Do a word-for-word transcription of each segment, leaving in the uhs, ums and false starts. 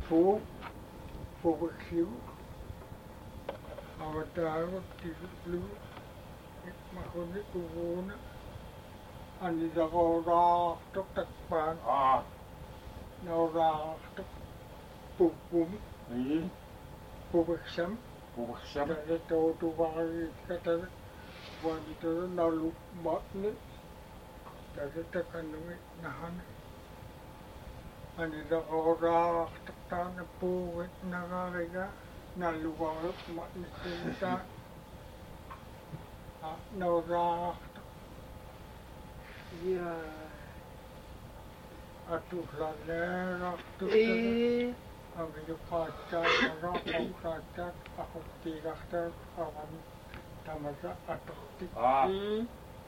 fu fu kiu awataro tilu makoni kuona ani dagora tok takpan ah naura tok pupum ini pubeksam buksam dari tahu tu bagi kata wanita nalu makni dari tekanumi nahan ani dagora tok tan pu nagariga nalu bagi makni kita naura Ya. atuh lalera atuh Eh. ang iyong kaca ang kaca ako tigakter awan tamaga atuh tik ah Hmm.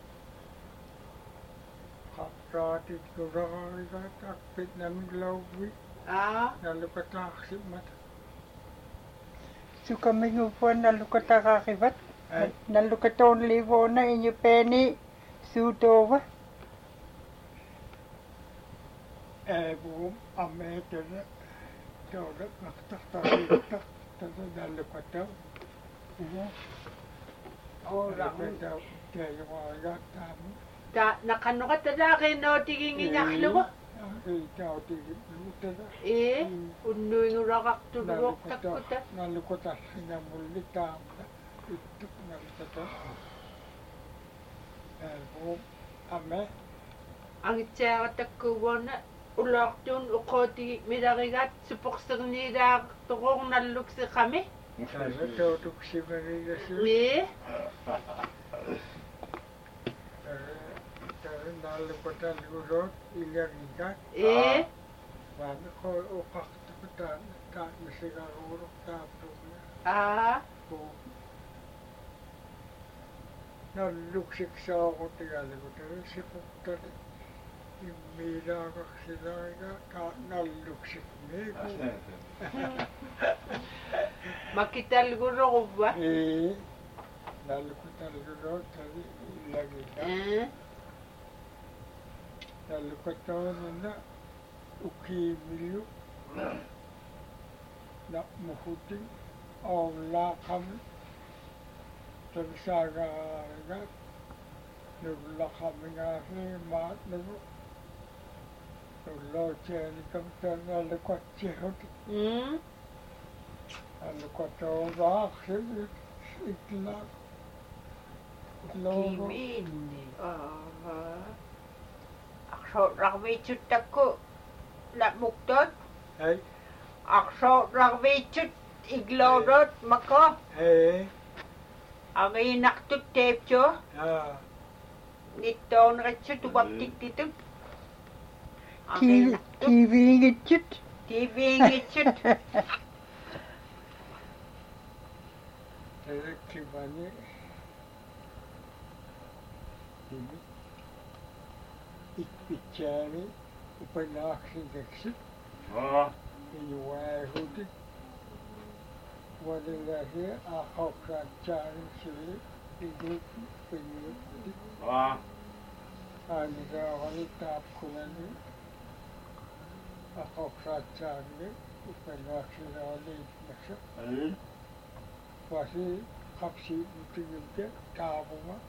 kaprati kurang tak pit nam glawi Ah. nalukat naksip mat Suka mengupuan nalukat akakibat. ay Nalukat on livo na inyo penny. Sutova. eh bum ameter tawag naktak tak tak nalukat daw Ora. daw kaya wala tamu Da nakano ka tada kay no tiging inyaklo ko. ay tao tigit luta Eh. Unoy ngurakak tulok takuta. nalukotas sinamulita itu nalukota eh bum ame Ang itsara takkuwana ulok tun ukoti midarigat supoksernidak tukong naluk si kami. Saya tahu tu sibari kasi Eh. tahu nalukota lurot ilarigat Eh. wana ko ukak takutan tak nasigarurok tapos Ah. ko naluksik sa ako tingala ko tayo si Puktan imila ka sila ka naluksik ni ko Makital guro ko ba? eh nalukutan lurot tadi ilarigat Eh. nalukutan na uki milu na muhuting awla kami tersaga nula kami ngasi mat nulu nula ceni kami tena lekot cehut Hmm. lekot orang sih ikhlas logo Kimin. Ah. Akso rakwe chutakko. La muktot. hey Akso rakwe chut iglodot mako. hey Ang inak tut tepcho. ah Niton rechut ubab tik titut. Ang Kiwi. inak tut. Kiwi ngitchut. T V ngechut. saya kibani ini ikbicara upanaksin deksit ah ini wahudi wadilahi akau kerajaan sini ini penyusup ah anda wanita kulani akau kerajaan ini upanaksin oleh masa ini wasi kapsi itu juga tahu mah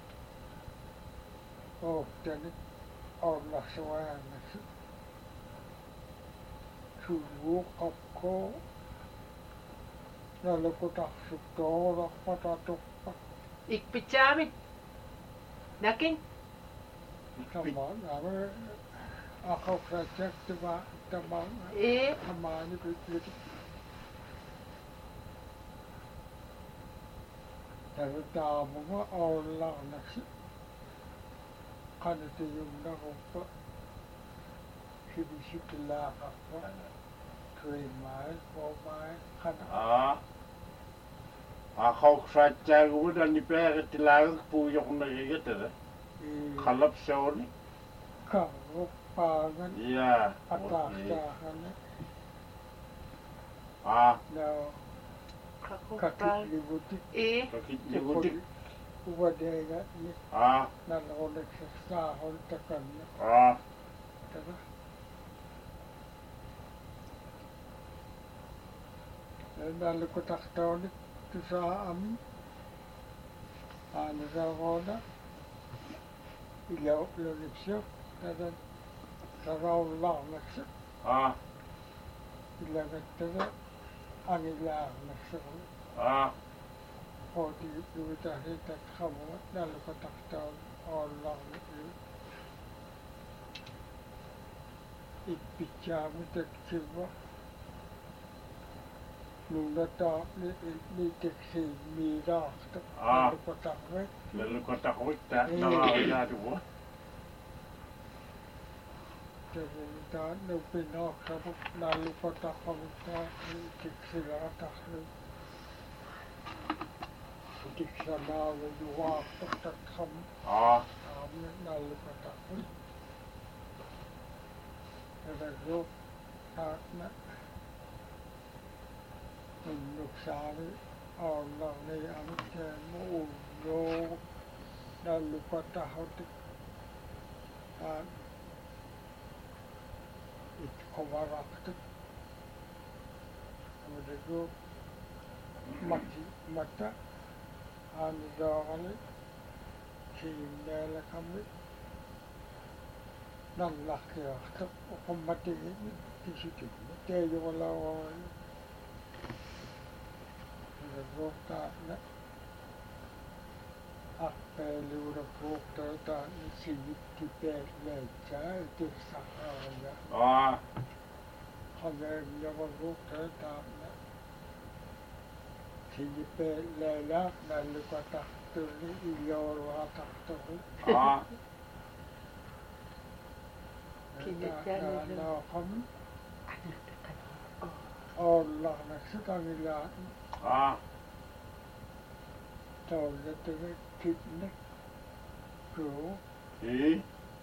oh jadi Allah swt suruh kapko lalu kita sudah pada tupak Ikpichamin. Nakin. sama nama aku kerja cuma teman Eh. sama ini begitu dari tamu mah Allah nasi kan itu yang dah apa sibuk lah apa terima komai kan ah ako saja gue dan di pihak tilang puyok lagi gitu deh kalap soni kalau pangan iya atas oke. tahan ah now Kakupal. kaki di butik Eh. kaki nyebutik wadega ni ah nalolek sa sahol takan ah taga nallukutaqtauni tusaami aanisaagoona ilauqlunipsiu tadan saraullaarnaksa ah ilagattava angilaarnaksa ah hooti luutasi tatqamua nallukutaqtauni oollarni ippichaamu taksiva nunnata ni ni taksi miiraarta nallukutaqve nallukutaqvutta naraarigaatuwa Tata nupinoqsapuk nallukutaqavutta tiksilaaqarlu tiksanaalu juaartuq tatqam ah aamni nallukutaqvu tatagu taatna nunnuksaari aullarni amiteemu ulluu nallukutaqvutik taan itqovaraqtuk tatagu mati mata aanisaagali siinneelakami nallaqqiartuq uqummatigini tisitinni teeyuqulaavaani tataguuqtaatna arpeeliurapuuqtaataani sigittipeelleitsaa itirsaqaariga ah qameemñavaguuqtaataatna sigittipeelleelaaq nallukataqtuni illuaruataqtuqu ah naaqam oollarnaksutangilaa ah taullatuga kitne kuu i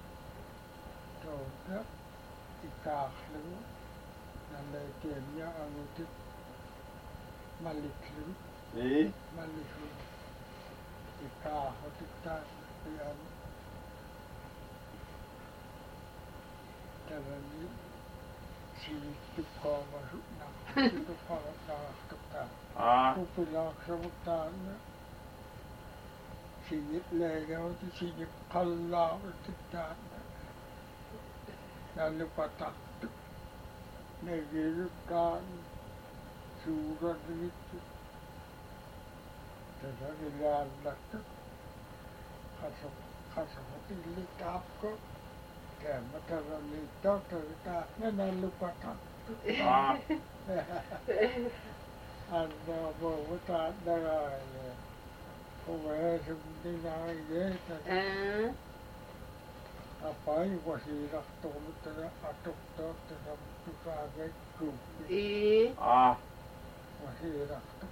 tauga ikaarlugu nalleetiamia agutik malliklugu i malliklu ikaahutik taaian tavani siittukkaavasu naqtukkaavasaartuktaa ah upilaaqsavuktaana sigitleegauti sigiqqallaarutiktaana nallukataqtuk negirukkaan suurarnigittu tasagilaallaktuk qasuq qasuq illitaapko kämmatavaliittautaritaana nallukataqtuk ah annaavovutaan uveesumninaaigeeta ah apai wasiiraqtuqmuttana atuqtaaqtasamtukaagekkuuppi i ah wasiiraqtuq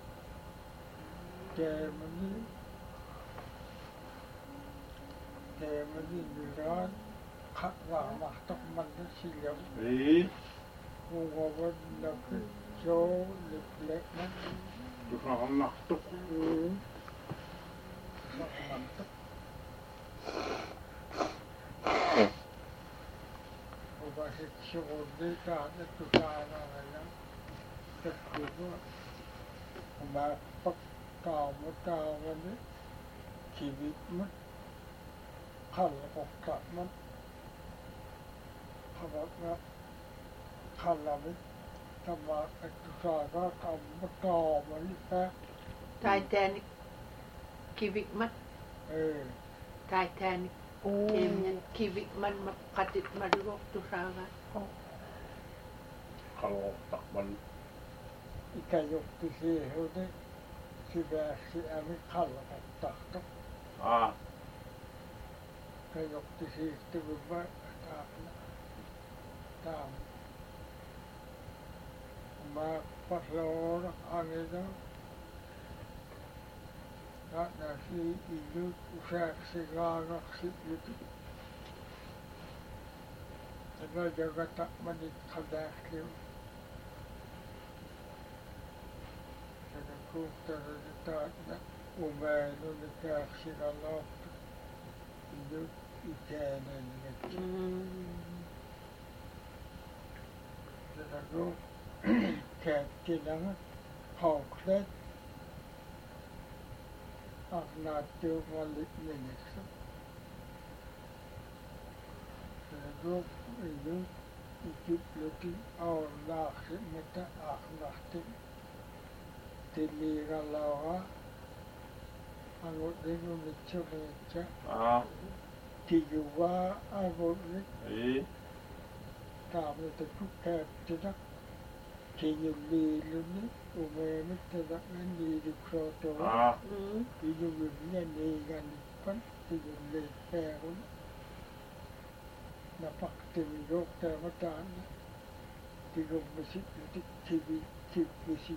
teemani teemani niraan qaqraarnartuq manna siljam i ungavannaki soo liplekman tusaarnartuq saqnartuq uvasit sugurniitaana tusaaraaraya takkugua umaaqpak taamutaavani kivitmat qalqoqqa'mat qabaqqa qallamit tamaaqat tusaaraa qammataavani paa Titanic kivikmat ee Titanic emnya kivikman maqatit maluq tusaaga qalqoqtaqman ikayuqtisiihuni sivaasiami qalqoqtaqtuq ah kayuqtisiistugumma taaqna taam umaaqparlooraq angida na'nasi ilut usaaqsigaaqaqsi'lutu tanajagattaqmanit qadaaqliu tanakuuqtarataatna umaanunikaaaqsigalortu ilut itaanangat tanakuuq kaattinanga Hawklet Arnaatio Valit Minixo Ruk Ilu Ikipluti Aulaxi Meta Arnachti Tiliga Laura Angodinu Mitsurecha Ah. Tiguwa Agodnik Eh. Tamita Kukatida Tiyuliluni Umemitada Nandi Kroto Ah. Tiyulia Neganipan Tiyuli Perun Napakti Yokta Matana Tiyumisi Tibi Tibisi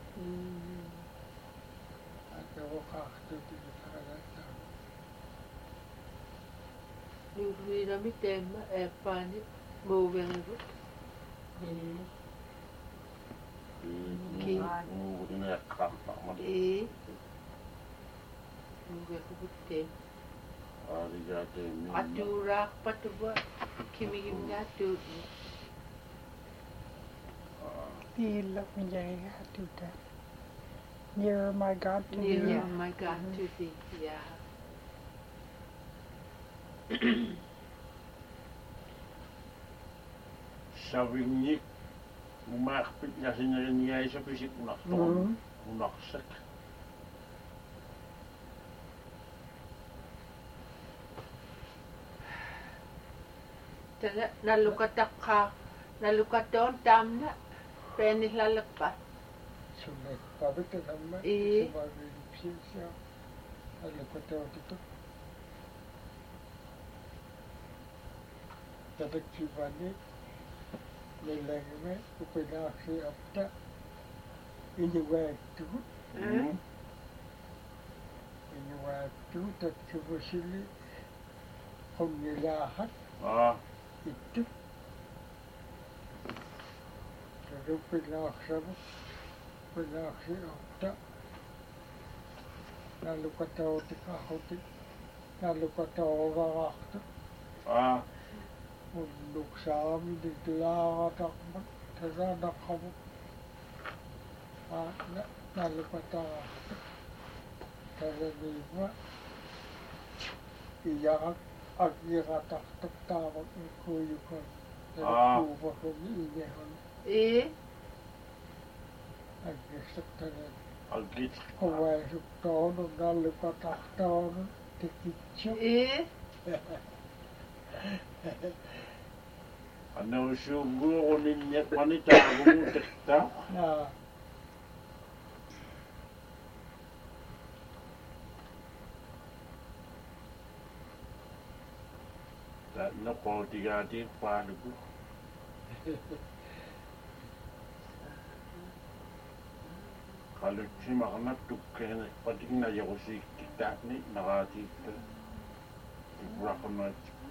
Atawakakti Tibikarata Nuhira mitema epani muvengu. Ki. Mungkin ya kampak mah. Eh. Muvengu putem. Hari jadi ini. Atura patuwa kimi kimi atu. Ila menjadi hati dah. Near my God to Near thee. my God to thee. Yeah. Savignik umakpit niya sinarinyay sa pisik unakton. Unaksak. Tala nalukatak ka. Nalukaton tamna. Penis lalakpa. Sulit pabita nama Eh. sebagai lipsisya ada kota itu jadi cibani nilainya upinasi apa ini waktu Hmm. ini waktu tak coba sini pemilahan Ah. itu jadi upinasi upinasi apa lalu kata otak hati lalu kata orang waktu Ah. untuk sami di gelar takmat terhadap kamu lalu kata terhadap iya akhirnya tak tertawa ikut-ikut Ah. dari kubah ini Eh. akhirnya terhadap Agit. kawai tahun lalu kata tahun dikicau Eh. Ano sugo ko ninyo panita kung tekta. nah Tak nak kau tiga adik padu. Kalau cuma kena tukar ni, paling nak jauh si kita ni nak hati tu. Berapa nak?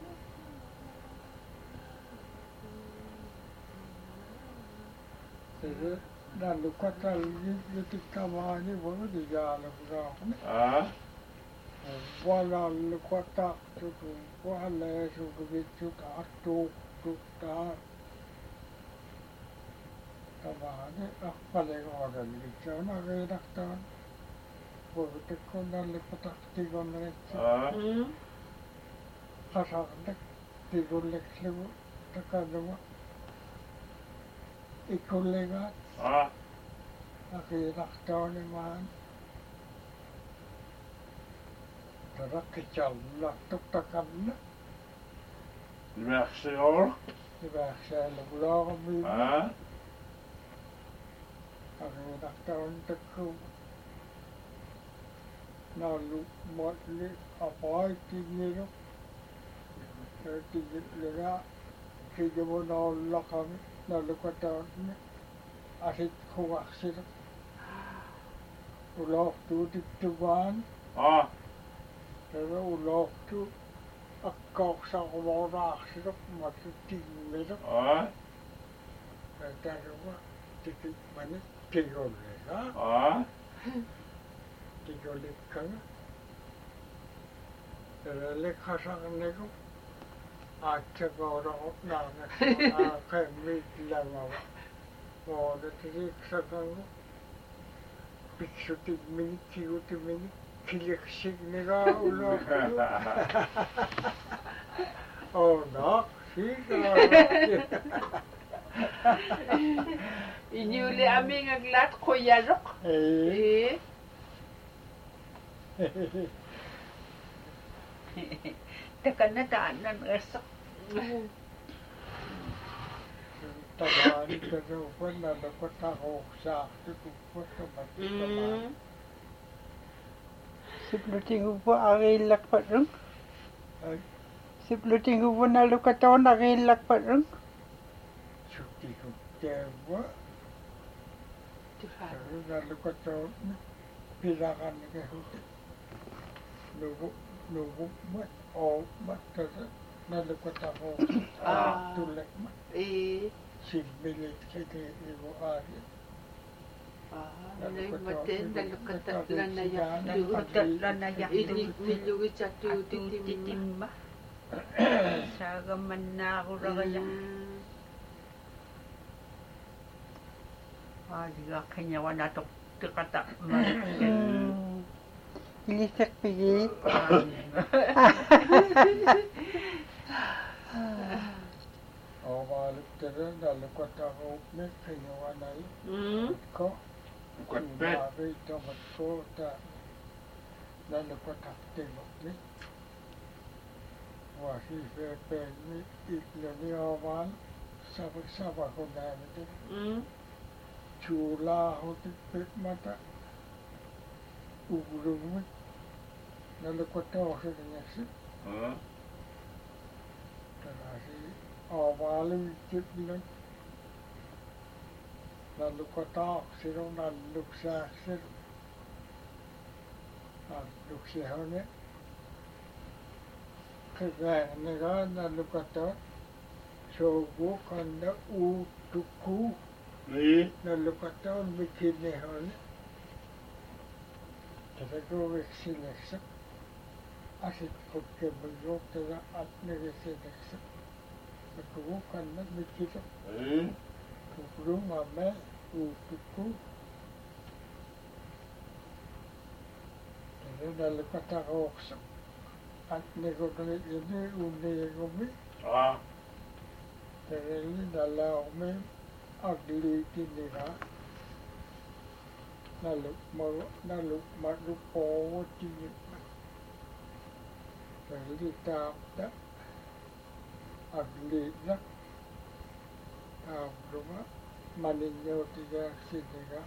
jadi lalu kata itu kamani baru di jalan berapa Ah, wala lalu kata itu wala itu begitu atuk atuk tak kamani apa lagi orang di sana ada dokter baru tekun lalu kata tiga mereka ah, Hmm. kasar dek tiga leksu tekan dua ikut legat ah, akhirnya tahun iman terak kecil lah tuk tekan lima seor. dibahasa lebulah kami Ah, akhirnya tahun teku lalu buat ni apa itu ni tu jadi lega kerja mana Allah kami lalu kata ni asyik kuat sih ulah tu di tuan ah, Pero ulo tu akak sa kumara sirap matuting itu ah, dalawa titik mana tigol ha ah, tigol kan Pero lekha sang nego acha gora na na a kami lama mo de titik sa kan pitsutik minit siguti minit kileksik nega ulo oh no siga Inyuli aming aglat koyarok. eh Takana taanan esak. tabari pero pernah dapat tahu sah itu foto mati Mm. Sipluting upo agilak pa rin. Ay, Sipluting upo na lukaton agilak pa rin. cuti kutewa Tuhan. pero lalu kata pirakan ke hutan nubu nubu mat oh mat terus lalu kata oh Ah. tulek mat Eh. si milik kita ibu ari Ah, nai maten dalu katatlan na ya. Katatlan na ya. Ini milugi satu titim. Titimba. Saga man na ako ragaya. Ah, diga kanya wana tok tikata. Hmm. Ilisak pigi. oh balik terus lalu kata oh mek kenyawan ai Hmm. ko Kuat bet. Mari tomat ko ta lalu kata tengok ni wasi pepe ni ikna ni awan sabak sabak ko na ni Hmm. chula hotik pek mata ugrung lalu kata oh sedang sih Ah. terasi awalu cip bilang lalu kata sirong lalu sasir lalu sihone kerana negara lalu kata sogo kanda u tuku Eh. lalu kata bikin nehone tapi kau vaksin leksak asyik kau kebelok terus at negara leksak Aku kan nak bikin Eh. Kukurung ame utuku. Jadi dalam kata roksam. At nego kali ini unde kami. Ah. Jadi ini dalam kami agli kini kan. Lalu mau lalu malu powo tinggi. Jadi tak tak agli nak. Rumah maninyo tiga siniga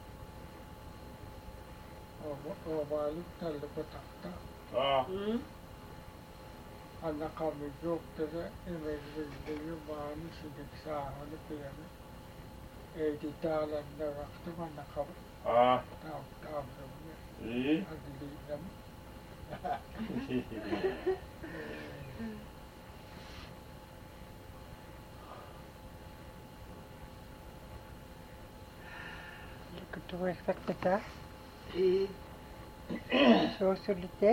o balik lalu kotakta Ah. Hmm. anak kami jok tere imegli mani sidik sahon piyane e di talan na waktu anak kami Ah. tahu tahu rumnya Eh. agli nam Kutu eksak peta. Eh. So sulite.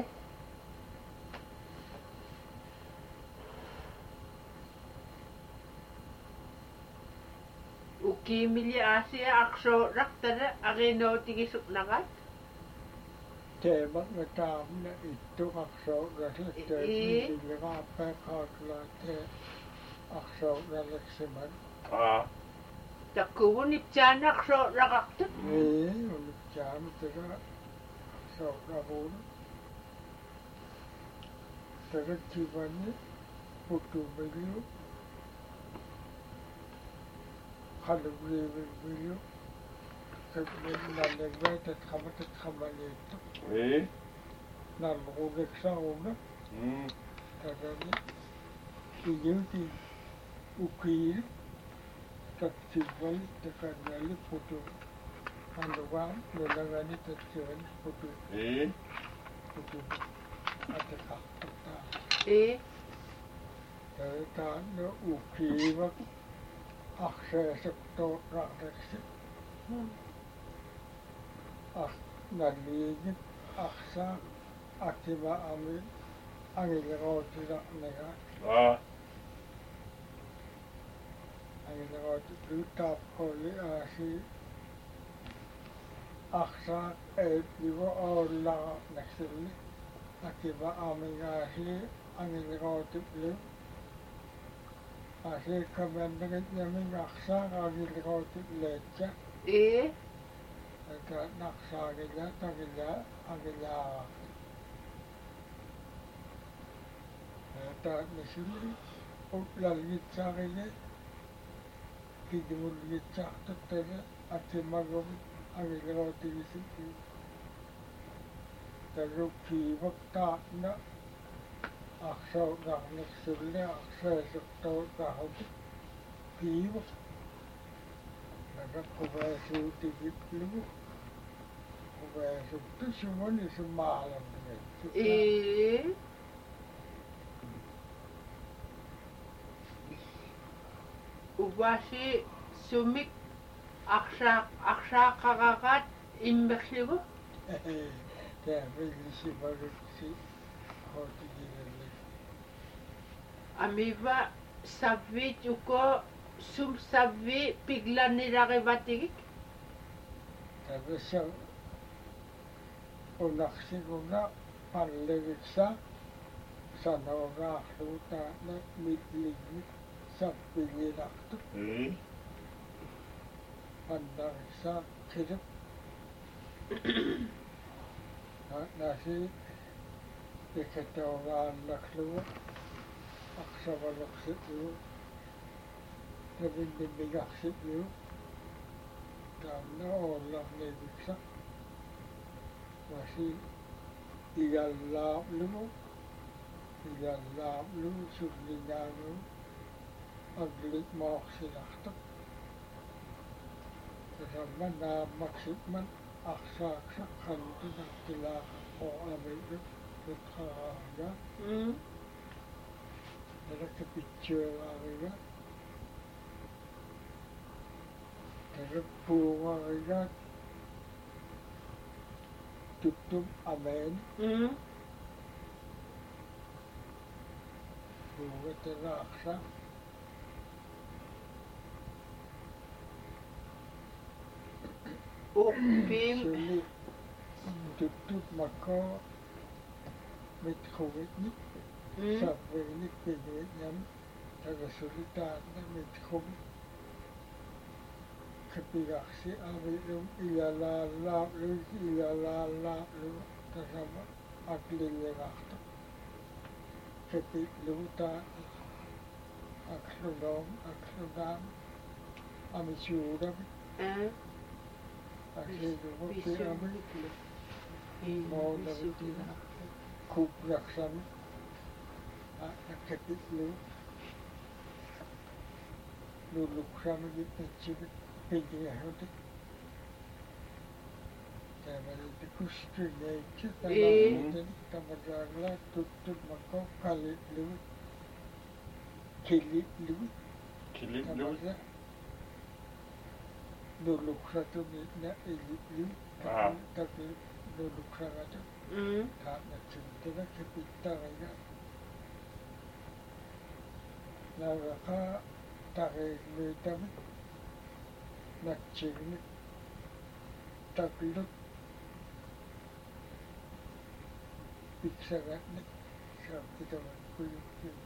Uki mili asia akso raktara ageno tigisuk nagat. temat ngetam na itu akso gasli te Eh. di apa kakla te akso galaksiman Ah. Takuun ipchan akso rakaktut. eh untuk jam tera akso rabun tera cibani putu beliau kalau beli beliau sebelum nanda baca kamat kamat itu Eh. nanda udah sauna Hmm. karena ini di ukir tercibal tekan nali putu kanduan nelangani terciban putu Eh. putu ada kakta Eh. dari tanah ukir akses sektor rakyat ak naligid aksa akiba amin ang ilagaw tidak nega Ah. ang ilagaw tutap ko li asi aksa e liwa olla naksili akiba amingahi angilirotip Asi kamandangan yamin aksa angilirotip lecha e Aka naksa agila tagila agila Ata nisili utlal gitsagile Kidimul gitsak tutela Ati magom angilirotip isip Taru kibak taakna Aksa gaknik sili aksa esuktaw kahod Kibak Nagak kubayasu tigit lugu Kubayasu tu sumani sumalam e Uwasi sumik aksa aksa kakakat imbekligo Hehehe Kaya bilisi barut si Hoti gilali Amiva savi uko sum savi piglan nirakibatigik Tabi siya Unaksi kuna panliriksa Sana nga akluta na mitligit Sa pililakto Eh, Pandariksa kirip Nasi ikatawagaan nakluwa Aksabalaksit yu Nabindibigaksit yu Tamna olam nebiksa Nasi Igallam lumu Igallam lumu Sulinanu Aglit maaksilakta Kasama na maksitman Aksa-aksa kanto naktilaka O amiru Nutkaga mm Naka picture ariga Naka bunga ariga Tutum amen mm Bunga teraksa upim Suli Tutum mako Mitkhuvitnik mm Sabvenik pinwitnyam Taga sulitaan na mitkhum Kapigaksi amirum Iyalalablu Iyalalablu Kasama Aglilirakta Kapitluta Akludom Akludam Amisuram eh Asidumuti ami Maunavitila Kupraksam Kapitlu Luluksam Gitnachivit Pidiyahudik Tamariti Kuskrinaychi Tamaritin Tamaragla Tutut Mako Kalitlu Kilitlu kilit lu. Tamarga Luluksatu Mitna Ilitlu Ah. Tapi Luluksaratu mm Karena cinta kita raya Naraka Tarik Luitam Nakcini Taklut Piksaratnik Sabita Kuyukin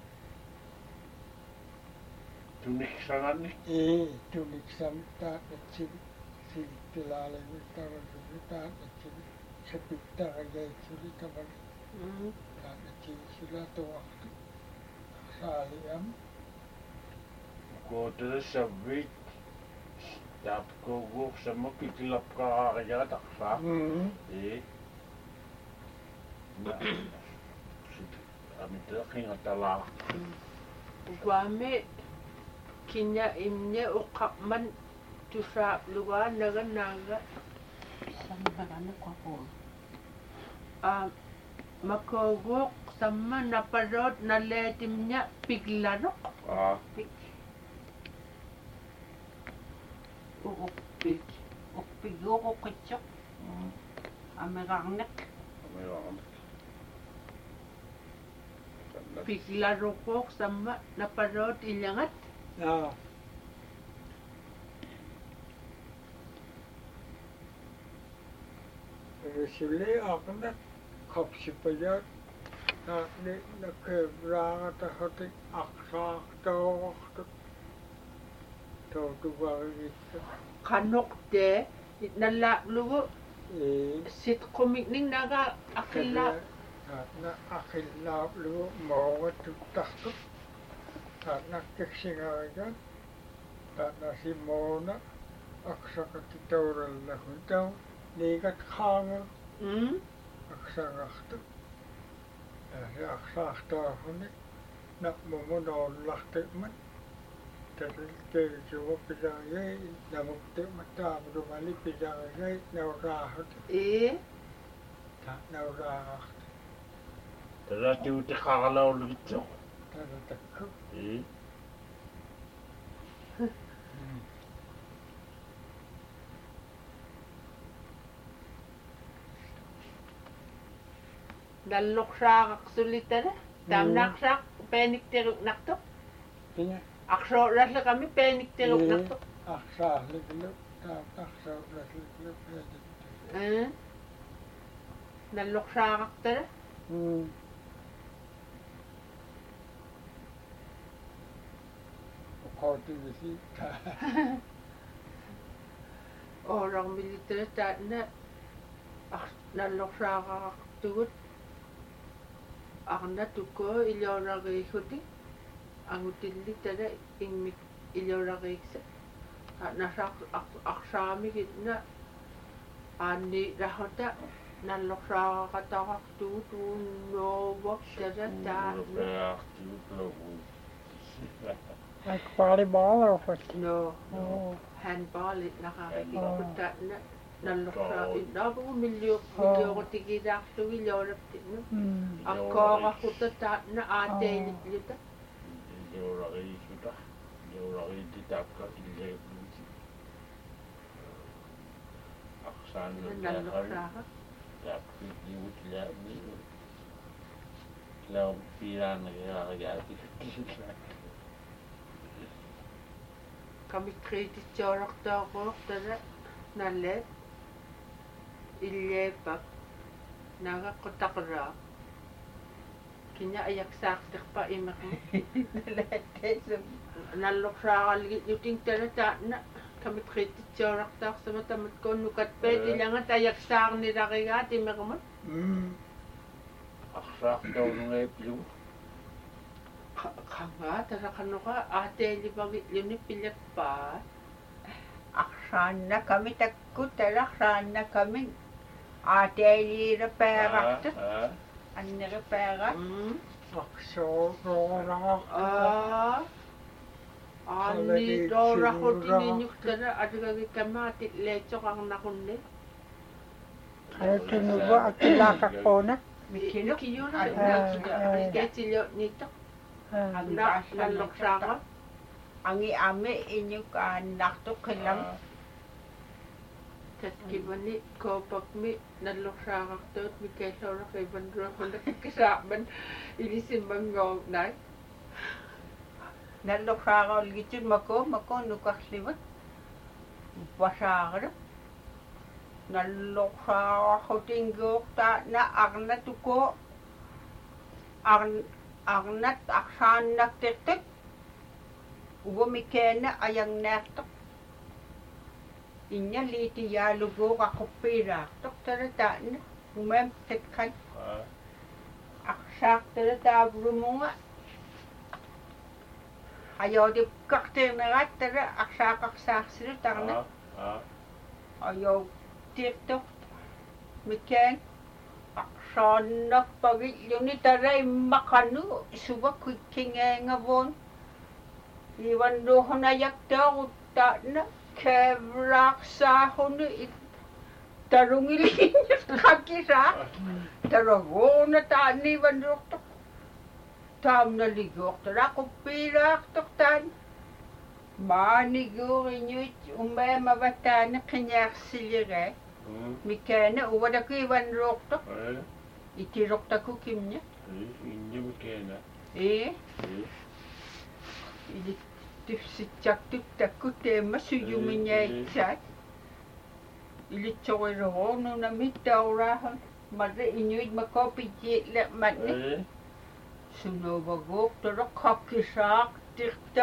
Tunik sangat ni. Eh Tunik Samta Nakcini Siltilala Witara Witara Nakcini Sabita Raya Suli Tamal mm Nakcini Sula Tawaktu Saliam Ko tada sabit. Tap ko go sa mo kitilap ka kaya taksa. Hmm Eh. Na. Amit tada kingatala. Wame kinya imnya ukapman tusap luar naga naga ah makogok sama naparot naletimnya piglanok Ah. pig ukpig Ukpigo ko kitsok. Hmm. Amerangnek. Mayroon. piglarokok sama naparot ilyangat Ah Misuli aqna qapsipayat naaqni nakevraagatahati aqsaaqtaoqtu tautuvaagittu qanuqte itnallaqlugu ee sitqumikning naga aqilla taatna aqillaaqlugu moogattuttaqtu taatna keksingaagan taatna simoona aqsaqattitaurallahu tau niigat qaanga mm aqsaqartu ja aqsaaqtaarhuni naqmumunoollartiqmat tatilkeisugu pisaagay namuktiqmattaapudumali pisaagay nauraahut ee ta nauraahut Tätä tiuti qaarlaulugitso. tatatakku Ee. dalluqsaaqaqsulitara tamnaqsaq peenikteruqnaqtu tinga aqsoorrasla kami peenikteruqnaqtu aqsaarliklu taat aqsaarliklu ee dalluqsaaqaqtara mm qawtivisi oorarmilitara taatna dalluqsaaqaqtugut arna tukko ilioorariikuti angutilli immik ilioorariiksa nasaq aqsaamigitna aanni rahota nalloqsaaqaqataqartugut uunnoovok tara taanna Like volleyball or what? no Oh, handball itnaqarikikut taanna Oh. nalloqsaa innaavuu millio millioqutigidaartugi iliooraptinnu mm. akkooqarruta taanna aateilitluta Ilioorariisuta. Ilioorariititaakka illeepuuti. Aqsaanna nalloqsaaqa taakki liut laami. Laum piiraanagaagaati. kamikriititsooraqtooquortara nalleet illeepak nagaqqutaqraa kinya ayaksaaqtiqpa imeqmu nalloqsaaqalligit yutingtara taanna kamikriititsooraqtaaqsama tamatkuunnukatpeet ilangat ayaksaarnilarigaat imeqmut mm Aqsaaqtaunungaiplu. qangaa taraqanuqa aateelipagitlluni pillappaa Aqsaanna kami takku talaqsaanna kami aateeliira peeraqtu anneri peerat mm aqsoorooraaq aa aanni dooraqutininnuktara adugagikamaati leetsoqarnaqunni Ayutunugu akilaqaqquuna. mikinu kiyuna Ah, keetilio nitta Ah, nalloqsaaqa angi ame inyuk annartu qilam tatkivani koopakmi nalloqsaaqartuut mikeellooraqivandruaqulak kisaaban ilisimmangoornai nalluqsaaqaulgitut mako mako nukarlivat wasaaqara nalluqsaaqahutinguuqtaana arnatuko arn arnat aqsaannaqtirtut uwamikeena ayangnaartoq innya liitiyaaluguuq aquppiiraartoq tara taanna umam tatqan aqsaaqtara taavurumunga ajoodipqartirnerat tara aqsaaqaqsaarsilu tarna ajoo tirtoq mikeen aqsaannaqpagilluni tara immaqanu suvakikkingeengavun ivanruhunajaqtooqut taanna keevraaqsaahuni tarungiliinnut qakisaa taraguuna taanni ivanruuqtoq taamnaliguuqtara quppiiraaqtoq taan maaniguuriñuit umeemavataana qiñaarsilige mikeena uvadaku ivanruuqtoq itiruqtaku kimña Injumikeena. ee ili- tifsitsaktut takku teemma suyumiñaitsaat ilitsoqiluruununa mittauraahan marre inuit makopitiitla matni Eh, sunuvaguuq tuluq qapkisaaq tirta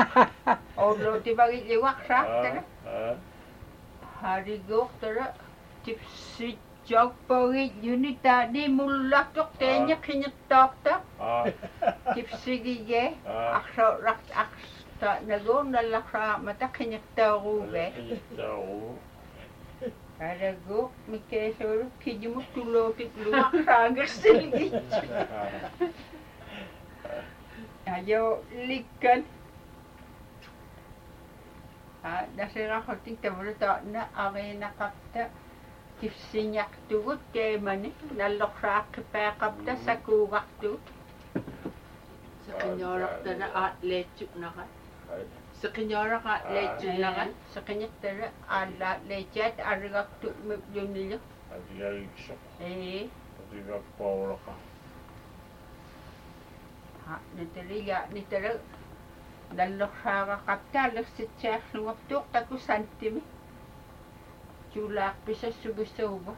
olluutivagilluaqsaaqtara ah, hariguuq tara tipsitjauppagit unitaani mullartuq teenya qiniqtaaqta ah, tipsigiye ah. aqsaraq aqsta naguunallaqsaamata qiniqtaaruuve Qiittau. Araguuq mikeesuru kijimuttulookit luaqsaangersilgit ayo likkan a nasiraqotik tavulutaaqna ariinaqapta tifsiñaqtugut keemani nalloqsaaqqipaaqapta sakuuqartugut Sekinyoraqtana aatleetsuknaqa. Ai, Sekinyoraqa aatleetsuknaqa. seqiñiqtara aalaatleetiat arigaqtu miplunillu adigaliksoq, ee adigappauraqa. ha nitariya nitara nalloqsaaqaqapta allersitsiarlungaptuuq taku santtimi juulaaqpisa sugissauva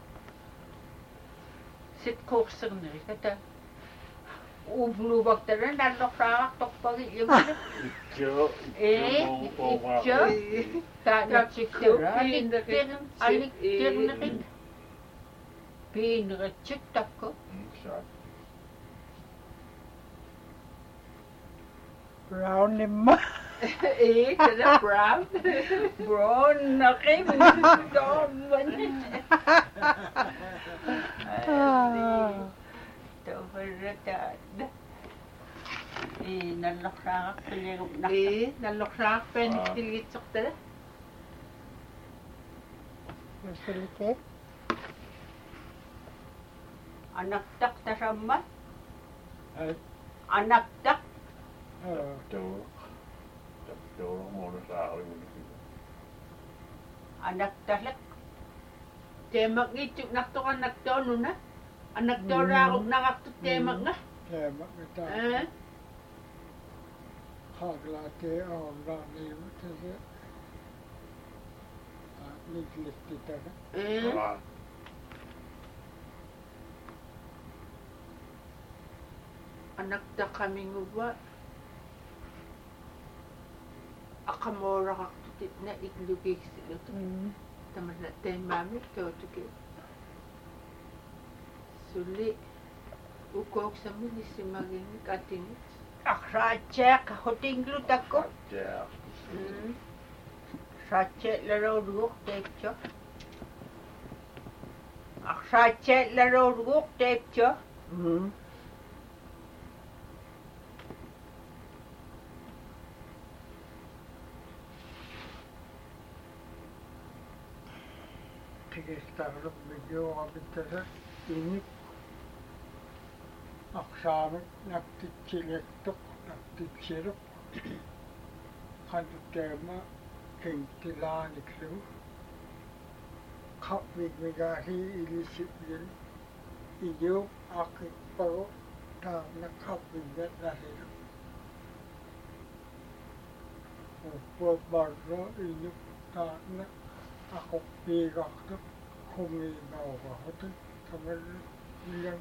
sitquuqserneriqata uvluvaktara nalloqsaaqartorpagillumilu Itjo, ee itjo, itjo taanatsiktara aliktirn aliktirnerik piineritsik takku Saat. Brown nimma. Ee, tana brown. brown nakim doman toverata ee nalloqsaaqaqqilerup nak Ee, nalloqsaaqpen tilgitsuqtana. Usulike. anaqtaq tasamma Ai, anaqtaq ah, Taptau. Taptau mona saaqlimuniki. anaqtallaq Temak ngitsuk naktokan naktonuna. Anaktoraaquk nangaqtut temak nga. teema mitä Eh, haaklaatee aunraaniimu tase niglittitaka eh. Ah, Anakta kaminguwa. Akamoraqaqtutit na iglugigsilut. Mm. Tamana temamit kautuki. Suli ukok samuni simagini katingit. aqsaatseaq hotinglu takku Atjaa. Mm. saatseellaruuruuq teepcho aqsaatseellaruuruuq teepcho Mm. tigistaarlup mijuuqapittasa inik aqsaamik naktitsiliktuq naktitsiruq qantu teema kintilaaniklugu qappigmigaasi ilisiplin ijuuq aqippagu taamna qappiggat nasilu uppuat barro ijuk taamna aquppiiqartuq humiinauqahutuk tamarru ilam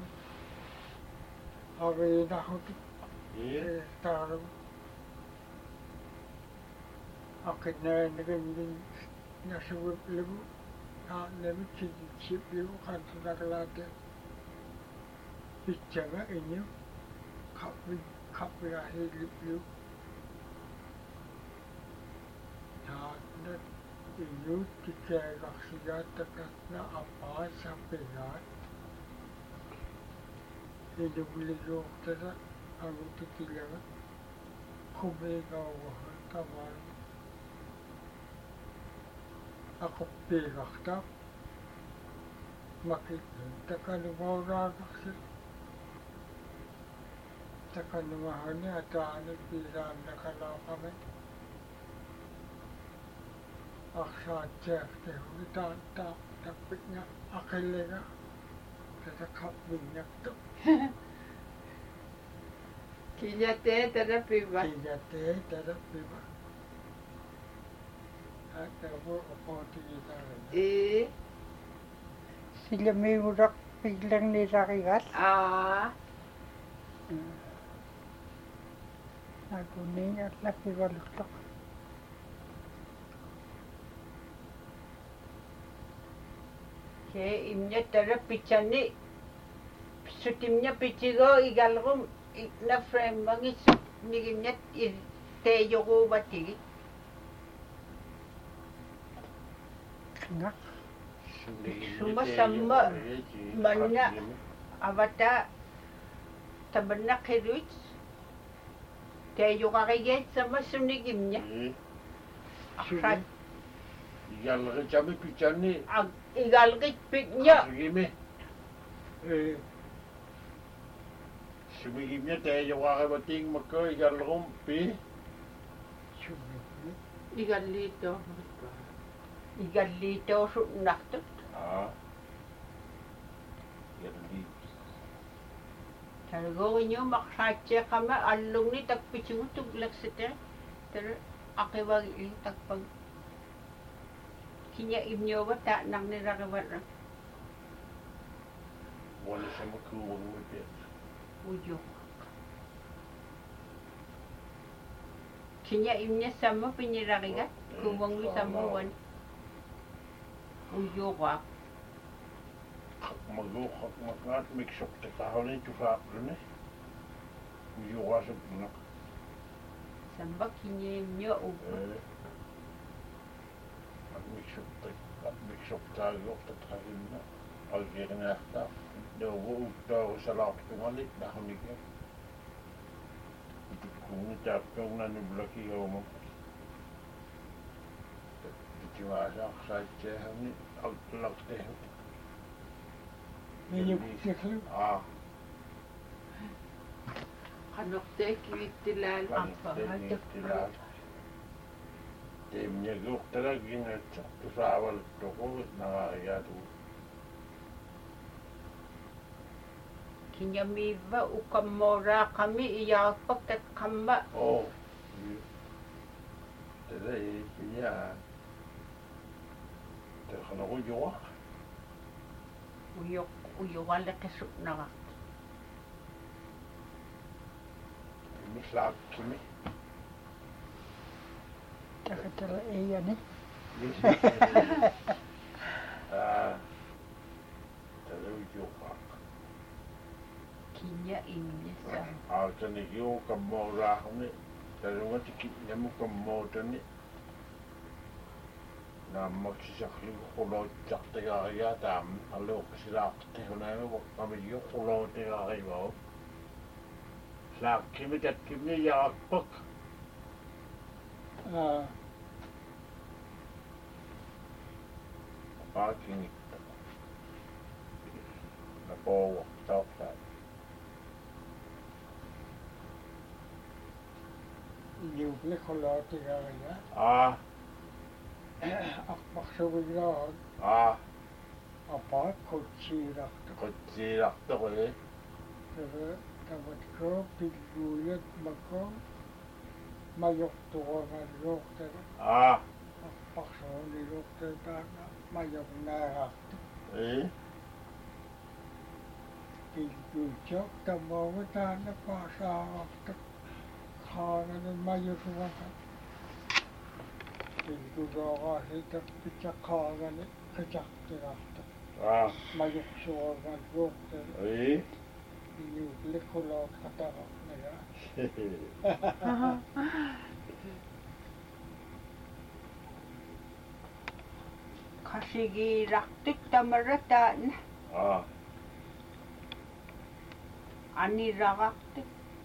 aviinahutuk Eh, taaru aqinnaanigimmin nasugupligu taannamu tigitsipligu qantunaqlaate pitsaga inyu qappig qappigasiilipligu taanna inuut tikeeqarsigaattakatna appaa sappigaat inugliluuqtasa agutikilaga humiigaugaha tamaan aquppiiqarta makitun takanumauraaqarsi takanumahani ataani piisaannakalaaqami aqsaatseertehuni taan taa tappitna aqilliga tataqappinñaqtu Kinyate tana piba. tigatee tarappiva Atavu uqotigitarana. Ee. Sillä miurak pillang ni rakigat. Aa. Aku ni at laki walutlok. Ke imnya tara pichani sutimnya pichigo igalgum na frame mangi nigimnya te yogo batigi. Ngak. Suma sama mana avata tabanna khiruch te yogage sama sunigimnya. Akhat Igalga chami pichani. igalgit pitnya. Sugimi. Sumigimnya te yoga bating mako igalgum pi. Igalito. Igallito su naktut. Ah. Igalli. Targo nyo maksache kama alung ni takpichung tuglak sete. Ter akiwag i takpag kinya imnyo ba ta nang niragabat ra. Wala sama kuwang mo din. Uyo. Kinya imnya sama pinirarigat. Kuwang mi sama wan. Uyo ka. Mag-uukak mag-at mix-up te kahon ito faapro ne. Uyuwa sa punak. Samba kinya imnya upo. Mag-mix-up te. Mag-mix-up tayo te kahon na. Algerin na ta. Dawo daw sa lak tumalik dahon ni. Ito kung tapong na nublaki o mo. Itiwasa sa ni altlak te. Minuk tiklu. Ah. Kanokte kiwittilal. Tilal. Temnya guk teragin at tusawal toko na yatu. Kinya miva ukamora kami iyapak tat kamba. Oh. Today, yeah. Terkena uyo. Uyo uyo wala kesuk na. Mislak kimi. Takatala iya ni. Ah. Today uyo pa. Kinya imnya sa. Ah, tani yo kamora ni. Today nga tikit niya mo kamora ni. Na magsisakli ko kulo tsak te kaya tam alo silak te na mo kami yo kulo te kaya mo sak kimi tat kimi ya pak Ah, parking na po talk that yubli kholotigaraya. ah Akmaksubigaan. ah Apa kutsirakta. kutsirak to ko eh Pero tamat ko piguyat mako mayoktuonan yoktere. ah Akmaksuni yoktere tana mayok narakta. eh Piguyat tamawa tana pasarakta. Khanan mayusuwakan. Piguyat hita pichakhagan kajaktirakta. ah Mayoksuonan yoktere. eh Yubli khulot katarak nila. Kasigi raktut tamarata na. ah Ani rakaktut.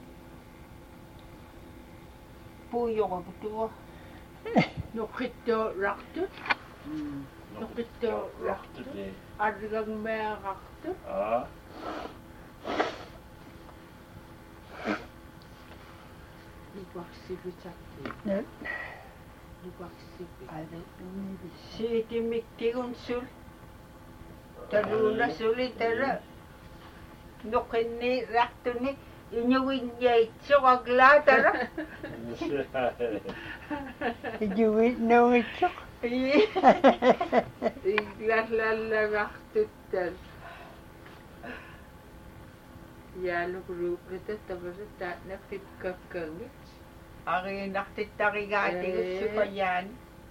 Puyo ko buto. Nokito raktut. Nokito raktut eh Argang mea raktut. ah Lupaksipi chakti. Net. Lupaksipi. Si timiktigun sul. Taruna suli tara. Nukini raktuni. Inyuwin yay tsukagla tara. Ijuwi no ichok. Iglaslallagartuttal. Yaalugruuplata tavasa taatnaqtikkakkaangit. Arinartittarigaatigus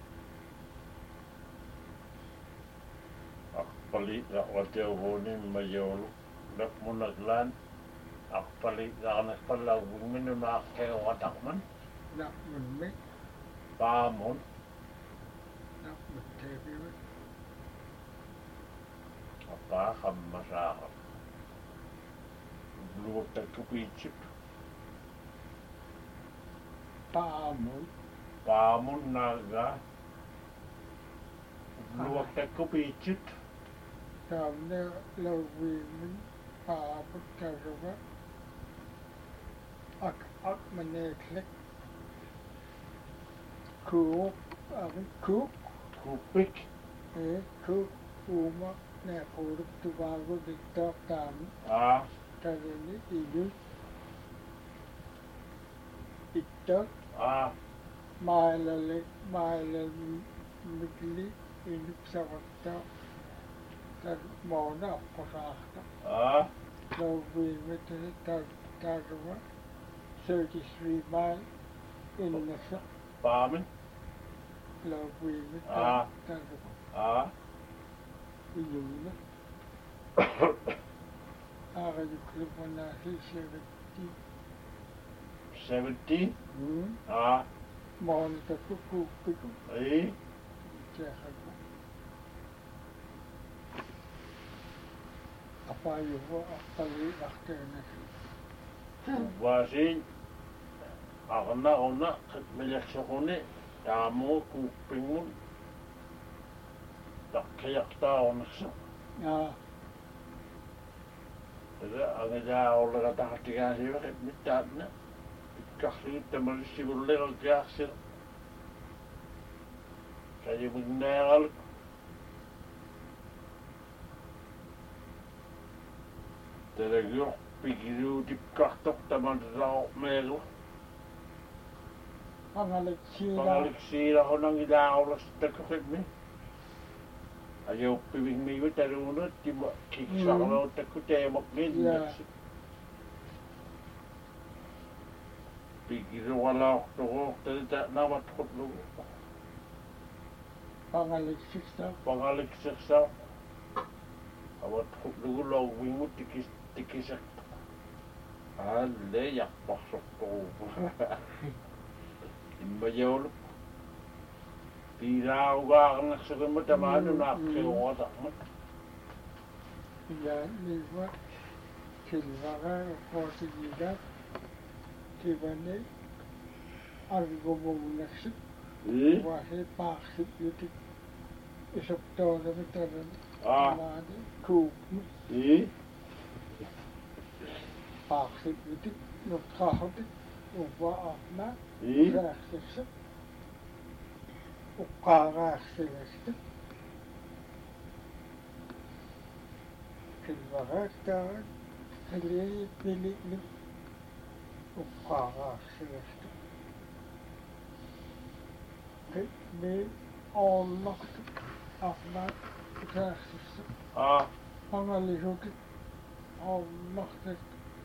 Akpali laqwatiuguuni mayoulu nakmunaglaan akpali laqanaqpallaugun minunaaqqiuqataqman naqmunmi paamun naqmutteepivat apaa qammasaaqa luuttakkupiitsip paamun paamun naagaa luuttakkupiitsip taamne lauviimin paaput taruva ak ak maneeklek kuup avi kuup kuppik ee kuup uuma neequurup tuvaagu diktaaq taami aa tarani ilu ittak aa mailale mailal mikli inup savatta tar moona apposaaqta aa lauviimit tar taruva thirty-three mile innassa paamin lauviimit Aa. taruva aa iyuuna aaqayuklupanaasi seventy seventeen hmm aa moonitakku kuuppiku ei teaqagu apayuvo appali arteenasi Wasin aqna ona qitmilaqsoquni taamu kuppingun taqqiyaqtaaornersu aa ila angajaaorlegataqatigaasiva mittaatna pikkarliit tamalissivullerakiarsil kayimigneeraluk talagior pikiluutipkartoq tamansaormeelu angaleksiina pangaliksiilaqunangilaaorlastakkuqitmi ajauppivigmiigu taluunut tima kiksarlautakku teemaqniinnaksi pikiluqalaortoruortalita namatqutlugu angaleksista pangaliksirsaa amatqutlugu lauvingu tikis tikisaq alle yaqparsortoruupu immajaulu piiraugaarnersuqimma tamaanu naaqqiuqataqmat ja niiva silvara qoosigiga kivane argumugnaksik ii wasi paaksik yutik isoptoonami taran aa maani kuupmi ii paaksik yutik nutqahutik uva ahna ii saaksirsa uqqaaraarsigastik silvaraaktaa hilii piliklik uqqaaraarsigastik me oollartik ahna saaksirsa aa pangalisutik oollartik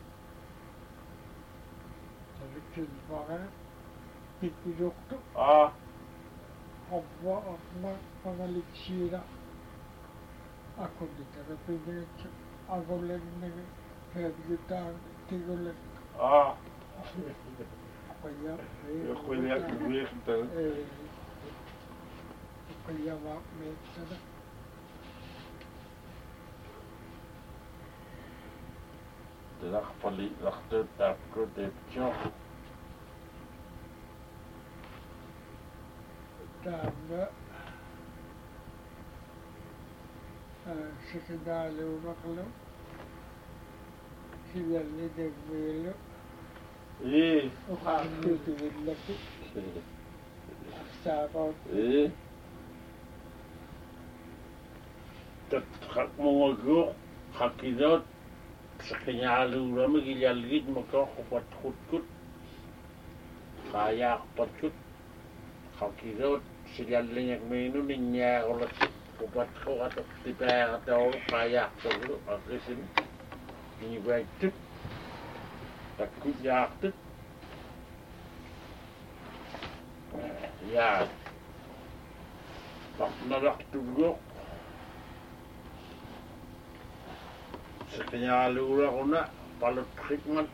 silvara pikiluktu aa Abba ahna pangaliksiina akunditara pingeetsa agolennege heedgitaan tigolek aa qaya yoqquliaqviiqtal qayama meetsana tilaqpali laqtuuttaapku teeptio taanga sikinaaluumaqlu hiyalli degmiilu ii uqaaqtiutigillaki astaaqoot ii tatqaqmungaguuq qakidoot saqiñaaluuramigillalgit makoqupatqutkut qayaaqpatkut qakidoot silallinyak miinu ninniaarulat upatqoqatuq tipaaqatauru qayaaqtorlu aqisimi iniguattut takkujaartut yaa paqnalaqtulluq seqiyaaluuraquna palutqitmat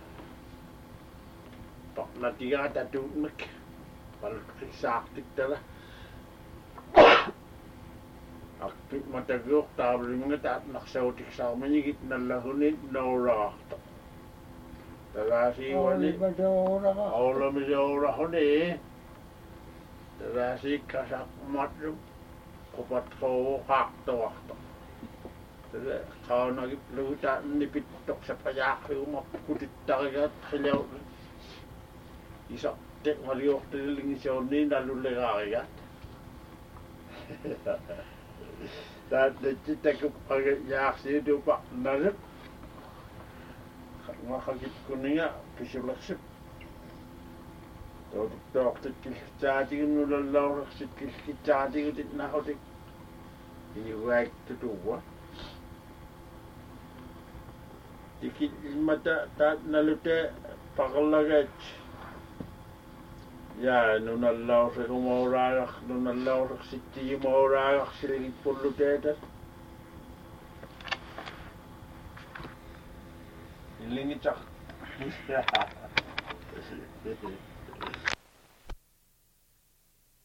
paqnatigaatatuutmak palutqissaartiktala aqtut mataguuq taavlimnga taatnaqsautiksaarmanigit nallahunit nouraarta taraasiiwani Olimadouraqa aulamisourahuni taraasiikkasaqmatlu qupatqouqaartuarta tara qaunagip lugutaannipittoqsapajaaqqiumapkutittarigaat qilaut isaqteq maliortillingisoonni nallullegaarigaat taatnatitakup agajaarsiutupa nalup ngakakitkuninga pisuleksip toortik kilkitsaatigunnulalaureqsit kilkitsaatigutit naqutik iniguaiktutuwa tikit ilmata taat nalute paqallagaat yaa nunallausequmauraagaq nunallaureqsittigimauraagaq siligit pulluteetat Ilingit siya.